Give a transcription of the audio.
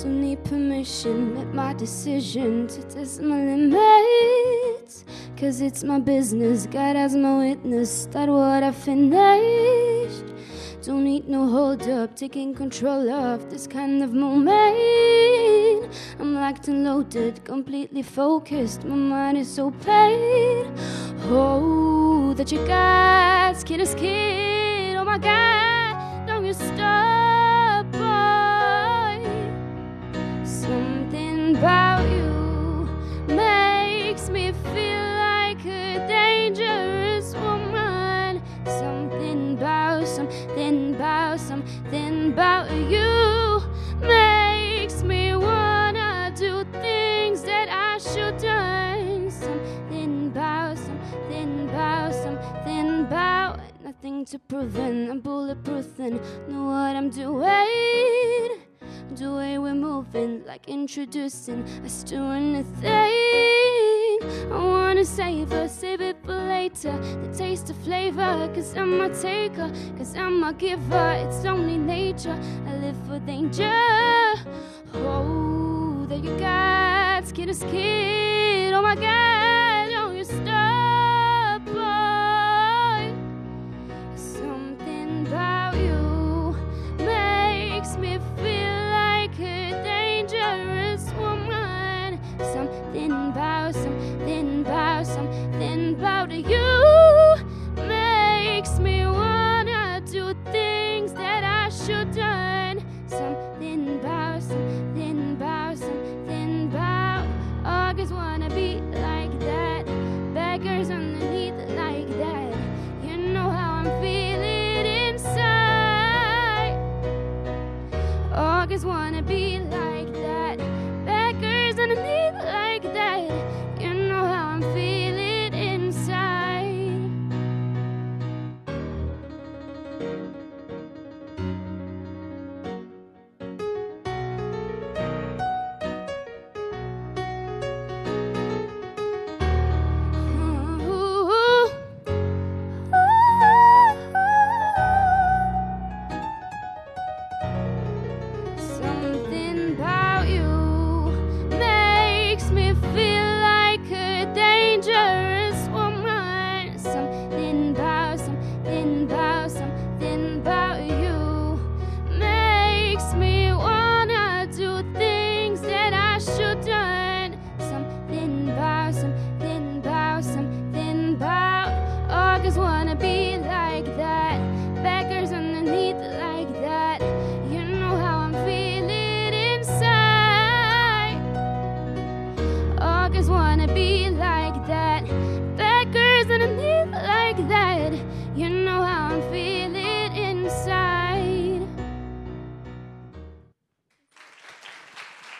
Don't need permission, make my decision to test my limits. Cause it's my business, God as my witness, that what I finished. Don't need no hold up, taking control of this kind of moment. I'm locked and loaded, completely focused, my mind is so paid. Oh, that you guys kid is kid, oh my God, don't you stop, boy. Something about you makes me feel like a dangerous woman. Something about you makes me wanna do things that I shouldn't. Something about nothing to prevent. I'm bulletproof and know what I'm doing. The way we're moving, like introducing us to anything. I wanna save it for later. The taste of flavor, cause I'm a taker, cause I'm a giver. It's only nature, I live for danger. Oh, there you got skin to skin. Oh my God, don't you stop, boy. Something about you makes me feel like a dangerous woman. Something about you makes me wanna do things that I shouldn't. Something about August wanna be like that. Beggars underneath like that. You know how I'm feeling inside. August wanna be like that. Beggars underneath like that. You know how I'm feeling inside. Something about you makes me feel like a dangerous woman. Something about you makes me wanna do things that I shouldn't. Something about August wanna be like that. Beggars underneath like that. You know how I'm feeling inside. August wanna be like that. Beggars underneath like that. You know